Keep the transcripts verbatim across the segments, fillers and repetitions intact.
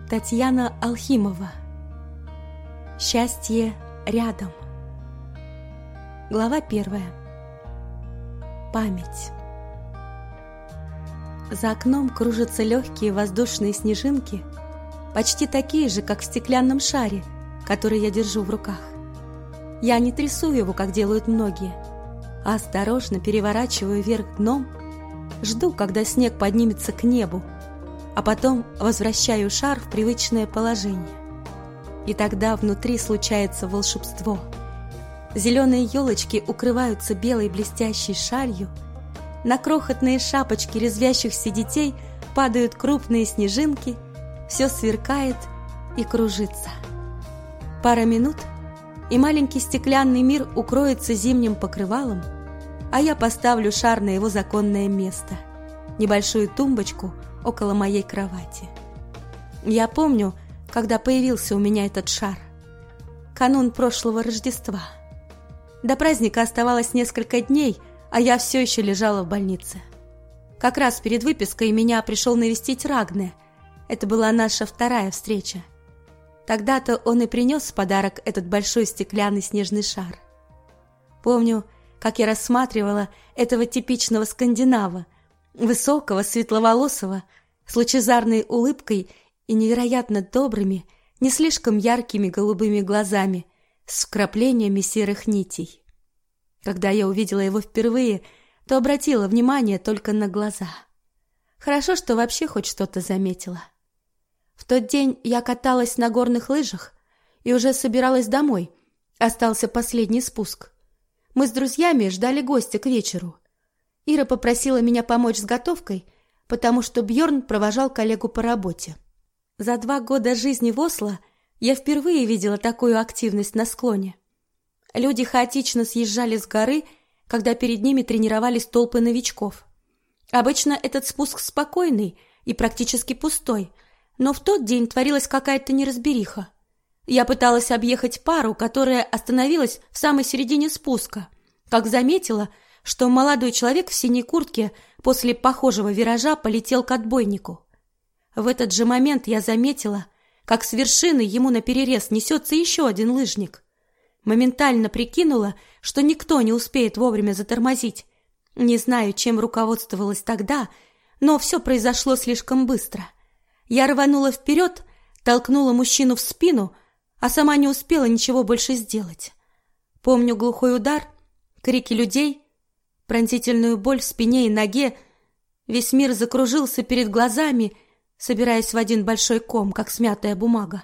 Татьяна Алхимова. Счастье рядом. Глава первая. Память. За окном кружатся легкие воздушные снежинки, почти такие же, как в стеклянном шаре, который я держу в руках. Я не трясу его, как делают многие, а осторожно переворачиваю вверх дном, жду, когда снег поднимется к небу, а потом возвращаю шар в привычное положение. И тогда внутри случается волшебство. Зеленые елочки укрываются белой блестящей шалью, на крохотные шапочки резвящихся детей падают крупные снежинки, все сверкает и кружится. Пара минут, и маленький стеклянный мир укроется зимним покрывалом, а я поставлю шар на его законное место, небольшую тумбочку около моей кровати. Я помню, когда появился у меня этот шар. Канун прошлого Рождества. До праздника оставалось несколько дней, а я все еще лежала в больнице. Как раз перед выпиской меня пришел навестить Рагне. Это была наша вторая встреча. Тогда-то он и принес в подарок этот большой стеклянный снежный шар. Помню, как я рассматривала этого типичного скандинава, высокого, светловолосого, с лучезарной улыбкой и невероятно добрыми, не слишком яркими голубыми глазами, с вкраплениями серых нитей. Когда я увидела его впервые, то обратила внимание только на глаза. Хорошо, что вообще хоть что-то заметила. В тот день я каталась на горных лыжах и уже собиралась домой. Остался последний спуск. Мы с друзьями ждали гостя к вечеру. Ира попросила меня помочь с готовкой, потому что Бьорн провожал коллегу по работе. За два года жизни в Осло я впервые видела такую активность на склоне. Люди хаотично съезжали с горы, когда перед ними тренировались толпы новичков. Обычно этот спуск спокойный и практически пустой, но в тот день творилась какая-то неразбериха. Я пыталась объехать пару, которая остановилась в самой середине спуска, как заметила, что молодой человек в синей куртке после похожего виража полетел к отбойнику. В этот же момент я заметила, как с вершины ему наперерез несется еще один лыжник. Моментально прикинула, что никто не успеет вовремя затормозить. Не знаю, чем руководствовалась тогда, но все произошло слишком быстро. Я рванула вперед, толкнула мужчину в спину, а сама не успела ничего больше сделать. Помню глухой удар, крики людей, пронзительную боль в спине и ноге. Весь мир закружился перед глазами, собираясь в один большой ком, как смятая бумага.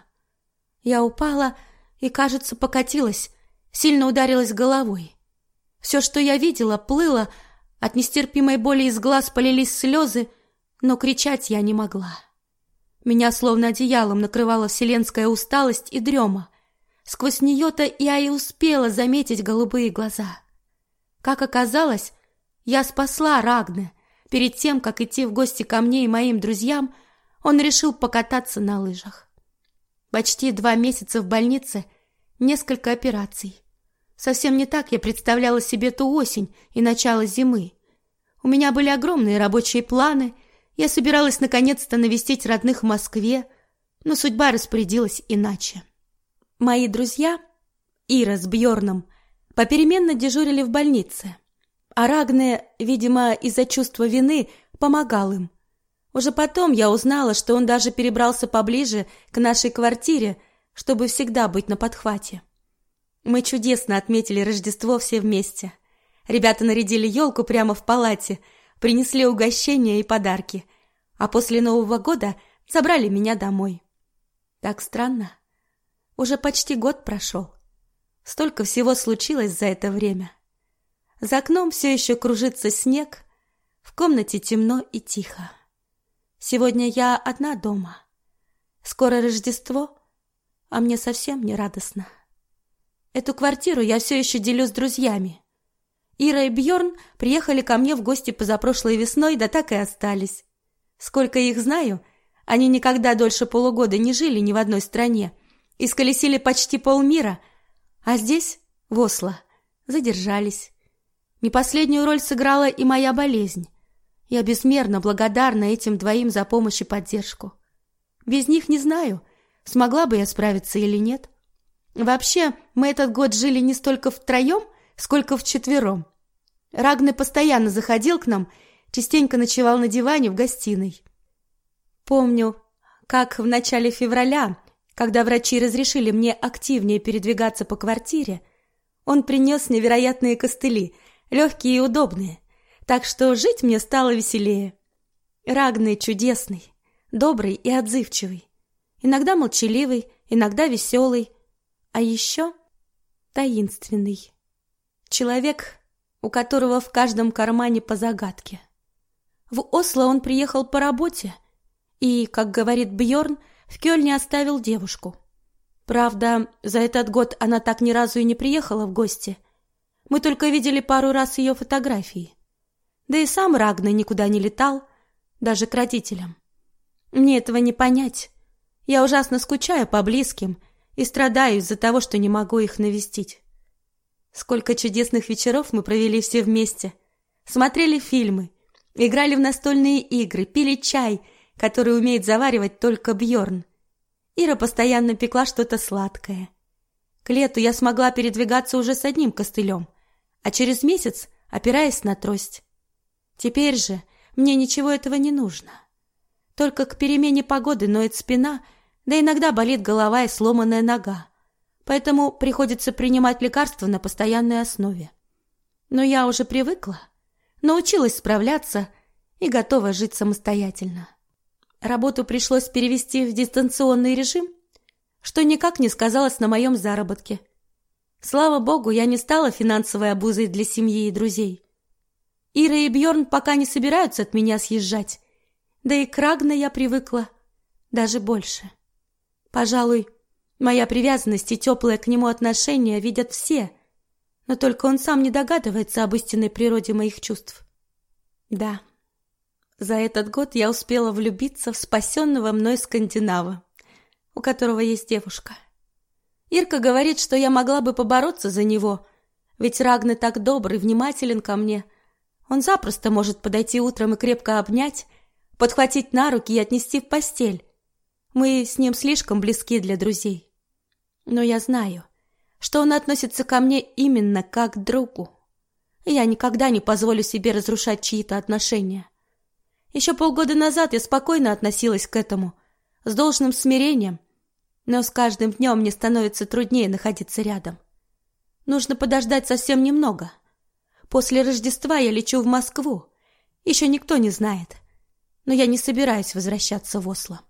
Я упала и, кажется, покатилась, сильно ударилась головой. Все, что я видела, плыло, от нестерпимой боли из глаз полились слезы, но кричать я не могла. Меня словно одеялом накрывала вселенская усталость и дрема. Сквозь нее-то я и успела заметить голубые глаза. Как оказалось, я спасла Рагне. Перед тем, как идти в гости ко мне и моим друзьям, он решил покататься на лыжах. Почти два месяца в больнице, несколько операций. Совсем не так я представляла себе ту осень и начало зимы. У меня были огромные рабочие планы. Я собиралась наконец-то навестить родных в Москве, но судьба распорядилась иначе. Мои друзья, Ира с Бьорном, попеременно дежурили в больнице, а Рагне, видимо, из-за чувства вины, помогал им. Уже потом я узнала, что он даже перебрался поближе к нашей квартире, чтобы всегда быть на подхвате. Мы чудесно отметили Рождество все вместе. Ребята нарядили елку прямо в палате, принесли угощения и подарки, а после Нового года забрали меня домой. Так странно. Уже почти год прошел. Столько всего случилось за это время. За окном все еще кружится снег, в комнате темно и тихо. Сегодня я одна дома. Скоро Рождество, а мне совсем не радостно. Эту квартиру я все еще делю с друзьями. Ира и Бьорн приехали ко мне в гости позапрошлой весной, да так и остались. Сколько их знаю, они никогда дольше полугода не жили ни в одной стране, исколесили почти полмира, а здесь, в Осло, задержались. Не последнюю роль сыграла и моя болезнь. Я безмерно благодарна этим двоим за помощь и поддержку. Без них не знаю, смогла бы я справиться или нет. Вообще, мы этот год жили не столько втроем, сколько вчетвером. Рагне постоянно заходил к нам, частенько ночевал на диване в гостиной. Помню, как в начале февраля, когда врачи разрешили мне активнее передвигаться по квартире, он принес невероятные костыли, легкие и удобные, так что жить мне стало веселее. Рагне чудесный, добрый и отзывчивый, иногда молчаливый, иногда веселый, а еще таинственный. Человек, у которого в каждом кармане по загадке. В Осло он приехал по работе и, как говорит Бьорн, в Кёльне оставил девушку. Правда, за этот год она так ни разу и не приехала в гости. Мы только видели пару раз ее фотографии. Да и сам Рагне никуда не летал, даже к родителям. Мне этого не понять. Я ужасно скучаю по близким и страдаю из-за того, что не могу их навестить. Сколько чудесных вечеров мы провели все вместе. Смотрели фильмы, играли в настольные игры, пили чай, который умеет заваривать только Бьорн. Ира постоянно пекла что-то сладкое. К лету я смогла передвигаться уже с одним костылем, а через месяц опираясь на трость. Теперь же мне ничего этого не нужно. Только к перемене погоды ноет спина, да иногда болит голова и сломанная нога. Поэтому приходится принимать лекарства на постоянной основе. Но я уже привыкла, научилась справляться и готова жить самостоятельно. Работу пришлось перевести в дистанционный режим, что никак не сказалось на моем заработке. Слава богу, я не стала финансовой обузой для семьи и друзей. Ира и Бьорн пока не собираются от меня съезжать, да и к Рагне я привыкла даже больше. Пожалуй, моя привязанность и теплое к нему отношение видят все, но только он сам не догадывается об истинной природе моих чувств. Да, за этот год я успела влюбиться в спасенного мной скандинава, у которого есть девушка. Ирка говорит, что я могла бы побороться за него, ведь Рагне так добрый, внимателен ко мне. Он запросто может подойти утром и крепко обнять, подхватить на руки и отнести в постель. Мы с ним слишком близки для друзей. Но я знаю, что он относится ко мне именно как к другу. Я никогда не позволю себе разрушать чьи-то отношения. Еще полгода назад я спокойно относилась к этому, с должным смирением, но с каждым днем мне становится труднее находиться рядом. Нужно подождать совсем немного. После Рождества я лечу в Москву. Еще никто не знает, но я не собираюсь возвращаться в Осло.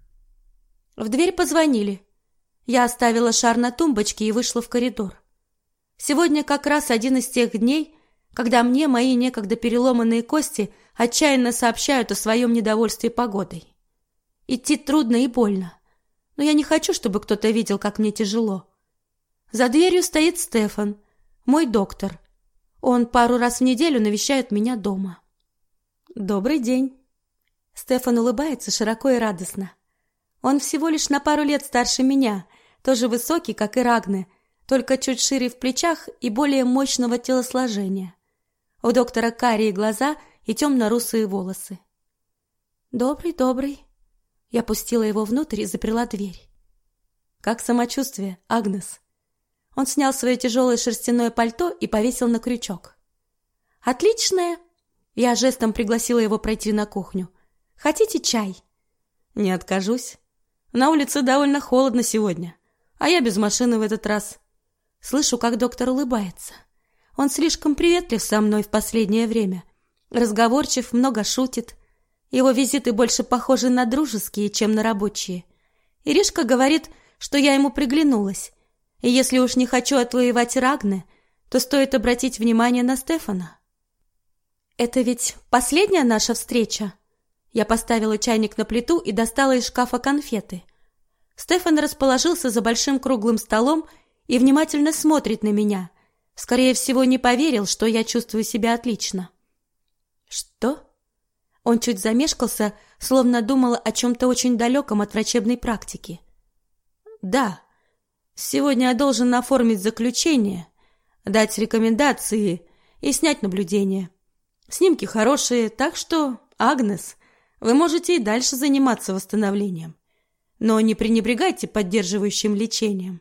В дверь позвонили. Я оставила шар на тумбочке и вышла в коридор. Сегодня как раз один из тех дней, когда мне мои некогда переломанные кости отчаянно сообщают о своем недовольстве погодой. Идти трудно и больно, но я не хочу, чтобы кто-то видел, как мне тяжело. За дверью стоит Стефан, мой доктор. Он пару раз в неделю навещает меня дома. Добрый день. Стефан улыбается широко и радостно. Он всего лишь на пару лет старше меня, тоже высокий, как и Рагне, только чуть шире в плечах и более мощного телосложения. У доктора карие глаза и темно-русые волосы. Добрый, добрый. Я пустила его внутрь и заперла дверь. Как самочувствие, Агнес? Он снял свое тяжелое шерстяное пальто и повесил на крючок. Отличное. Я жестом пригласила его пройти на кухню. Хотите чай? Не откажусь. На улице довольно холодно сегодня, а я без машины в этот раз. Слышу, как доктор улыбается. Он слишком приветлив со мной в последнее время. Разговорчив, много шутит. Его визиты больше похожи на дружеские, чем на рабочие. Иришка говорит, что я ему приглянулась. И если уж не хочу отвоевать Рагне, то стоит обратить внимание на Стефана. Это ведь последняя наша встреча? Я поставила чайник на плиту и достала из шкафа конфеты. Стефан расположился за большим круглым столом и внимательно смотрит на меня. Скорее всего, не поверил, что я чувствую себя отлично. Что? Он чуть замешкался, словно думал о чем-то очень далеком от врачебной практики. Да, сегодня я должен оформить заключение, дать рекомендации и снять наблюдение. Снимки хорошие, так что, Агнес, вы можете и дальше заниматься восстановлением. Но не пренебрегайте поддерживающим лечением.